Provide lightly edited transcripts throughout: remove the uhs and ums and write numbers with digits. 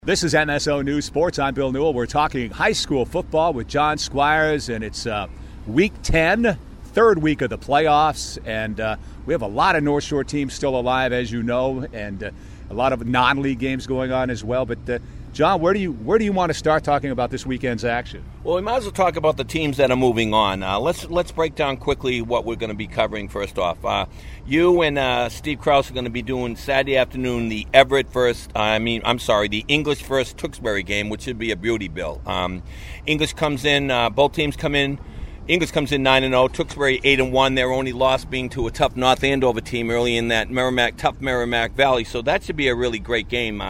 This is MSO News Sports. I'm Bill Newell. We're talking high school football with John Squires, and it's week 10, third week of the playoffs, and we have a lot of North Shore teams still alive, as you know, and a lot of non-league games going on as well. But John, where do you want to start talking about this weekend's action? Well, we might as well talk about the teams that are moving on. Let's break down quickly what we're going to be covering first off. You and Steve Krause are going to be doing Saturday afternoon the the English versus Tewksbury game, which should be a beauty, Bill. English comes in, both teams come in. English comes in 9-0, Tewksbury 8-1. Their only loss being to a tough North Andover team early in that tough Merrimack Valley. So that should be a really great game.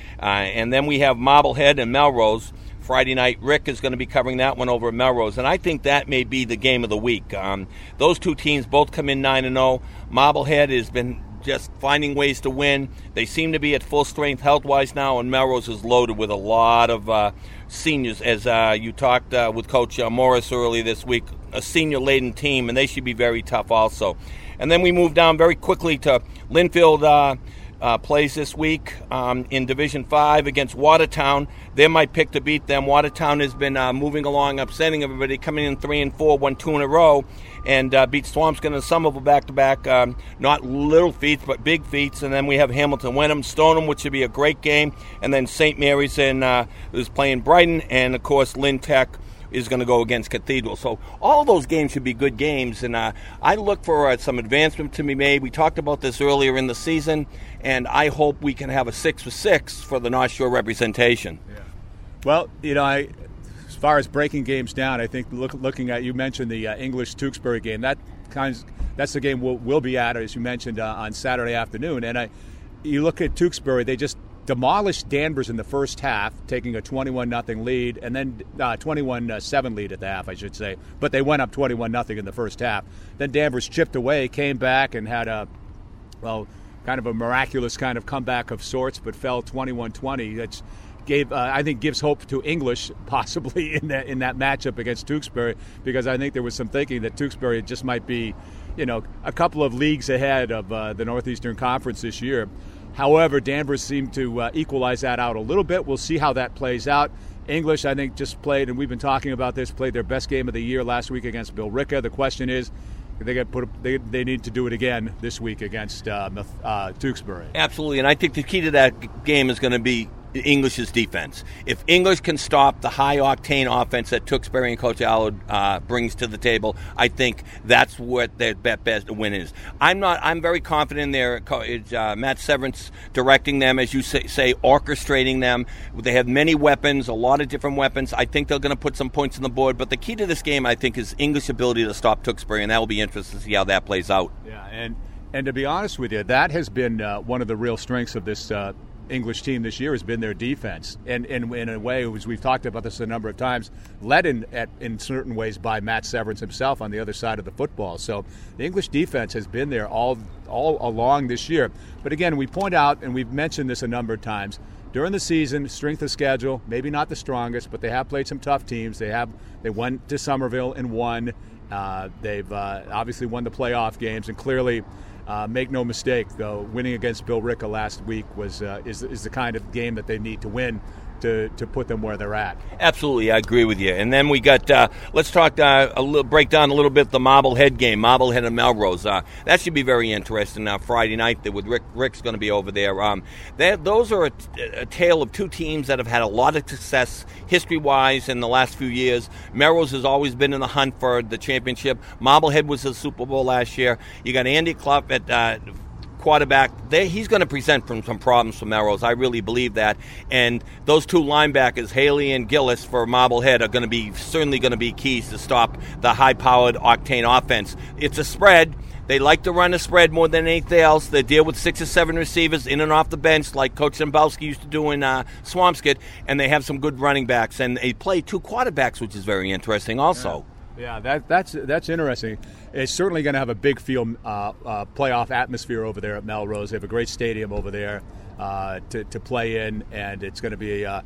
And then we have Marblehead and Melrose. Friday night, Rick is going to be covering that one over at Melrose, and I think that may be the game of the week. Those two teams both come in 9-0. Marblehead has been just finding ways to win. They seem to be at full strength health-wise now, and Melrose is loaded with a lot of seniors, as you talked with Coach Morris earlier this week, a senior-laden team, and they should be very tough also. And then we move down very quickly to Linfield. Plays this week in Division 5 against Watertown. They're my pick to beat them. Watertown has been moving along, upsetting everybody, coming in 3-4, won 2 in a row, and beat Swampscott and Somerville back-to-back. Not little feats, but big feats. And then we have Hamilton Wenham, Stoneham, which should be a great game. And then St. Mary's is playing Brighton, and, of course, Lynn Tech is going to go against Cathedral. So all those games should be good games, and I look for some advancement to be made. We talked about this earlier in the season, and I hope we can have a 6-for-6 for the North Shore representation. Yeah. Well, as far as breaking games down, I think looking at, you mentioned the English Tewksbury game. That's the game we'll be at, as you mentioned, on Saturday afternoon. And you look at Tewksbury, they just demolished Danvers in the first half, taking a 21-0 lead, and then 21-7 lead at the half, I should say. But they went up 21-0 in the first half. Then Danvers chipped away, came back, and had kind of a miraculous kind of comeback of sorts, but fell 21-20. That's gives hope to English possibly in that matchup against Tewksbury, because I think there was some thinking that Tewksbury just might be, a couple of leagues ahead of the Northeastern Conference this year. However, Danvers seemed to equalize that out a little bit. We'll see how that plays out. English, I think, just played, and we've been talking about this, played their best game of the year last week against Billerica. The question is, they need to do it again this week against Tewksbury. Absolutely, and I think the key to that game is going to be English's defense. If English can stop the high-octane offense that Tewksbury and Coach Allard brings to the table, I think that's what their best win is. I'm very confident in their coach, Matt Severance directing them, as you say, orchestrating them. They have many weapons, a lot of different weapons. I think they're going to put some points on the board, but the key to this game, I think, is English ability to stop Tewksbury, and that will be interesting to see how that plays out. Yeah, and to be honest with you, that has been one of the real strengths of this English team this year, has been their defense, and in a way, as we've talked about this a number of times, led in certain ways by Matt Severance himself on the other side of the football. So the English defense has been there all along this year. But again, we point out, and we've mentioned this a number of times, during the season, strength of schedule, maybe not the strongest, but they have played some tough teams. They went to Somerville and won. They've obviously won the playoff games, and clearly, make no mistake, though, winning against Billerica last week is the kind of game that they need to win to put them where they're at. Absolutely, I agree with you. And then we got let's talk break down a little bit the Marblehead game, Marblehead and Melrose. That should be very interesting Friday night. With Rick's going to be over there. Those are a tale of two teams that have had a lot of success history-wise in the last few years. Melrose has always been in the hunt for the championship. Marblehead was the Super Bowl last year. You got Andy Clough at quarterback. He's going to present from some problems for Melrose. I really believe that. And those two linebackers, Haley and Gillis for Marblehead, are certainly going to be keys to stop the high-powered octane offense. It's a spread. They like to run a spread more than anything else. They deal with 6 or 7 receivers in and off the bench, like Coach Zembowski used to do in Swampscott, and they have some good running backs. And they play 2 quarterbacks, which is very interesting also. Yeah, that's interesting. It's certainly going to have a big field playoff atmosphere over there at Melrose. They have a great stadium over there to play in, and it's going to be a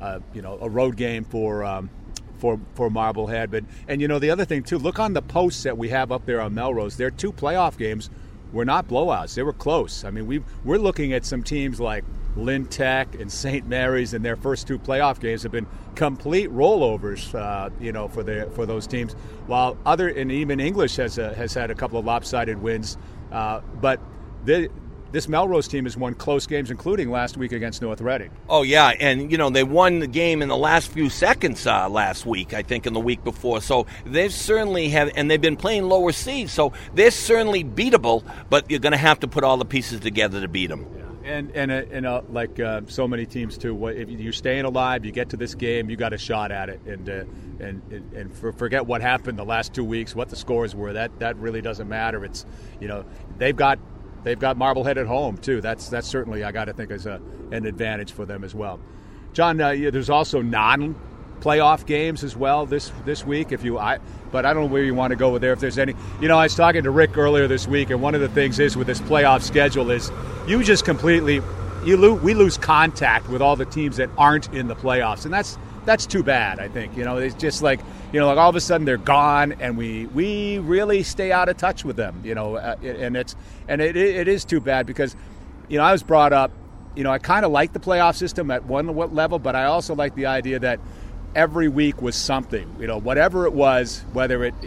road game for Marblehead. But the other thing too, look on the posts that we have up there on Melrose. Their 2 playoff games were not blowouts; they were close. I mean, we're looking at some teams like Lynn Tech and St. Mary's in their first 2 playoff games have been complete rollovers, for those teams. While even English has had a couple of lopsided wins, but this Melrose team has won close games, including last week against North Reading. Oh, yeah, and, they won the game in the last few seconds last week, I think, and the week before. So they certainly have, and they've been playing lower seeds, so they're certainly beatable, but you're going to have to put all the pieces together to beat them. Yeah. And like so many teams too, if you're staying alive, you get to this game, you got a shot at it, and forget what happened the last 2 weeks, what the scores were. That really doesn't matter. It's they've got Marblehead at home too. That's certainly, I got to think, is an advantage for them as well. John, there's also non-playoff games as well this week. But I don't know where you want to go with there. If there's any, I was talking to Rick earlier this week, and one of the things is with this playoff schedule is you just completely we lose contact with all the teams that aren't in the playoffs, and that's too bad. I think it's just like all of a sudden they're gone, and we really stay out of touch with them. And it is too bad because I was brought up. I kind of like the playoff system at one level, but I also like the idea that every week was something, whatever it was, whether it,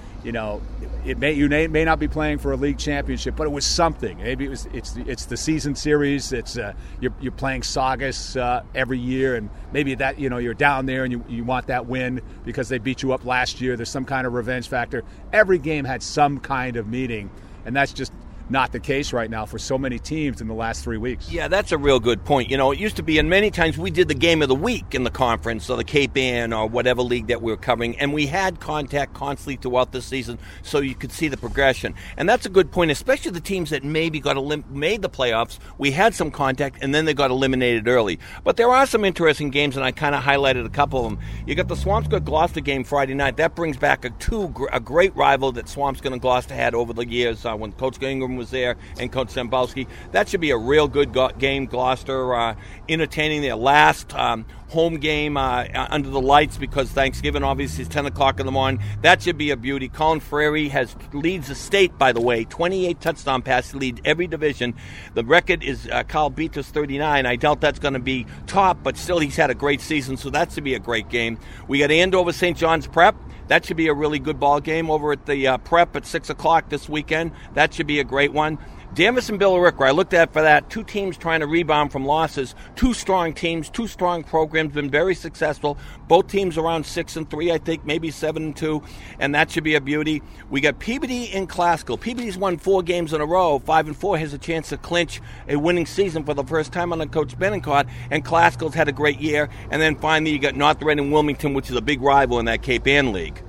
it may not be playing for a league championship, but it was something. Maybe it's the season series. It's you're playing Saugus every year, and maybe that you're down there and you want that win because they beat you up last year. There's some kind of revenge factor. Every game had some kind of meaning, and that's just not the case right now for so many teams in the last 3 weeks. Yeah, that's a real good point. It used to be, and many times we did the game of the week in the conference or the Cape Ann or whatever league that we were covering, and we had contact constantly throughout the season so you could see the progression. And that's a good point, especially the teams that maybe made the playoffs. We had some contact, and then they got eliminated early. But there are some interesting games, and I kind of highlighted a couple of them. You got the Swampscott-Gloucester game Friday night. That brings back a great rival that Swampscott and Gloucester had over the years when Coach Ingram was there and Coach Zembowski. That should be a real good game. Gloucester entertaining their last home game under the lights because Thanksgiving obviously is 10 o'clock in the morning. That should be a beauty. Colin Frary leads the state, by the way, 28 touchdown passes, lead every division. The record is Carl Beatus 39. I doubt that's going to be top, but still he's had a great season, so that should be a great game. We got Andover St. John's Prep. That should be a really good ball game over at the Prep at 6 o'clock this weekend. That should be a great one. Danvers and Billerica, I looked at for that. 2 teams trying to rebound from losses. 2 strong teams, 2 strong programs, been very successful. Both teams around 6-3, I think, maybe 7-2, and that should be a beauty. We got Peabody and Classical. Peabody's won 4 games in a row. 5-4 has a chance to clinch a winning season for the first time under Coach Benincourt, and Classical's had a great year. And then finally, you got North Reading Wilmington, which is a big rival in that Cape Ann League.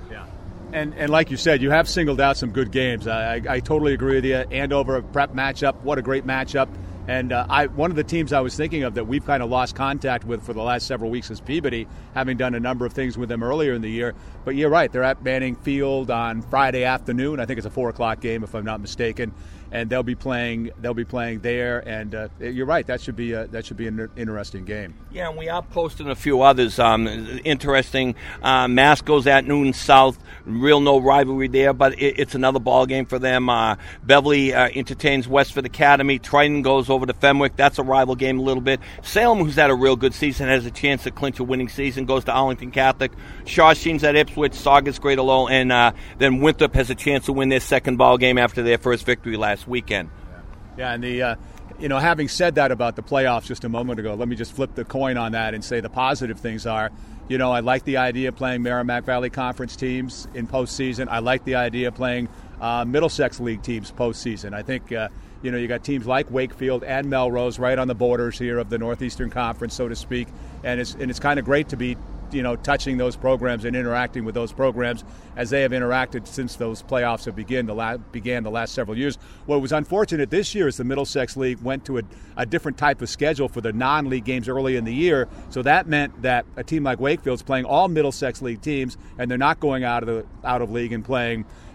And like you said, you have singled out some good games. I totally agree with you. Andover Prep matchup, what a great matchup. And one of the teams I was thinking of that we've kind of lost contact with for the last several weeks is Peabody, having done a number of things with them earlier in the year. But you're right, they're at Manning Field on Friday afternoon. I think it's a 4 o'clock game, if I'm not mistaken. And they'll be playing there. And you're right, that should be an interesting game. Yeah, and we are posting a few others. Interesting. Masco's at Newton South. Real no rivalry there, but it's another ball game for them. Beverly entertains Westford Academy. Triton goes over to Fenwick. That's a rival game a little bit. Salem, who's had a real good season, has a chance to clinch a winning season, goes to Arlington Catholic. Shawsheens at Ipswich. Saugus Greater Lowell, and then Winthrop has a chance to win their second ball game after their first victory last weekend. Yeah, and having said that about the playoffs just a moment ago, let me just flip the coin on that and say the positive things are, I like the idea of playing Merrimack Valley Conference teams in postseason. I like the idea of playing Middlesex League teams postseason. I think, you got teams like Wakefield and Melrose right on the borders here of the Northeastern Conference, so to speak, and it's kind of great to be touching those programs and interacting with those programs as they have interacted since those playoffs have began the last several years. What was unfortunate this year is the Middlesex League went to a different type of schedule for the non-league games early in the year, so that meant that a team like Wakefield's playing all Middlesex League teams, and they're not going out of league and playing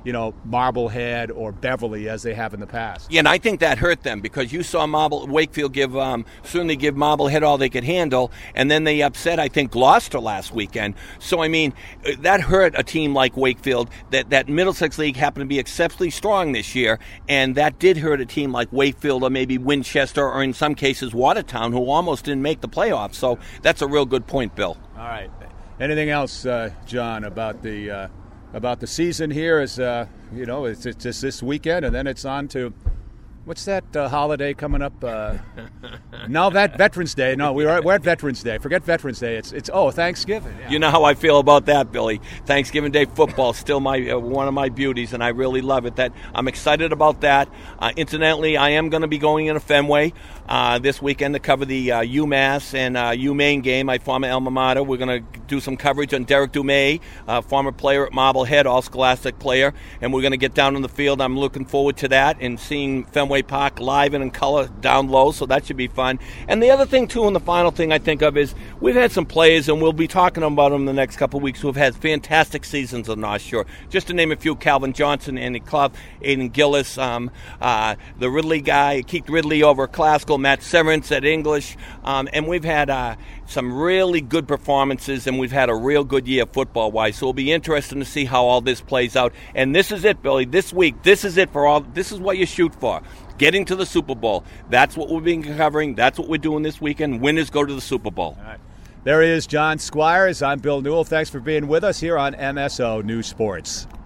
Marblehead or Beverly as they have in the past. Yeah, and I think that hurt them because you saw Wakefield certainly give Marblehead all they could handle, and then they upset, I think, Gloucester last weekend. So, I mean, that hurt a team like Wakefield. That Middlesex League happened to be exceptionally strong this year, and that did hurt a team like Wakefield or maybe Winchester or in some cases Watertown, who almost didn't make the playoffs. So that's a real good point, Bill. All right. Anything else, John, about the season here? It's just this weekend, and then it's on to what's that holiday coming up? No, that Veterans Day. No, we're at Veterans Day. Forget Veterans Day. It's Thanksgiving. Yeah. You know how I feel about that, Billy. Thanksgiving Day football is still one of my beauties, and I really love it. That I'm excited about that. Incidentally, I am going to be going into Fenway this weekend to cover the UMass and UMaine game, my former alma mater. We're going to do some coverage on Derek Dumais, former player at Marblehead, all-scholastic player, and we're going to get down on the field. I'm looking forward to that and seeing Fenway Park live and in color down low, so that should be fun. And the other thing, too, and the final thing I think of is we've had some players, and we'll be talking about them in the next couple of weeks, who have had fantastic seasons on North Shore. Just to name a few: Calvin Johnson, Andy Clough, Aiden Gillis, the Ridley guy, Keith Ridley over at Classical, Matt Severance at English, and we've had some really good performances, and we've had a real good year football-wise. So it'll be interesting to see how all this plays out. And this is it, Billy. This week, this is it for all. This is what you shoot for. Getting to the Super Bowl. That's what we've been covering. That's what we're doing this weekend. Winners go to the Super Bowl. All right. There he is, John Squires. I'm Bill Newell. Thanks for being with us here on MSO News Sports.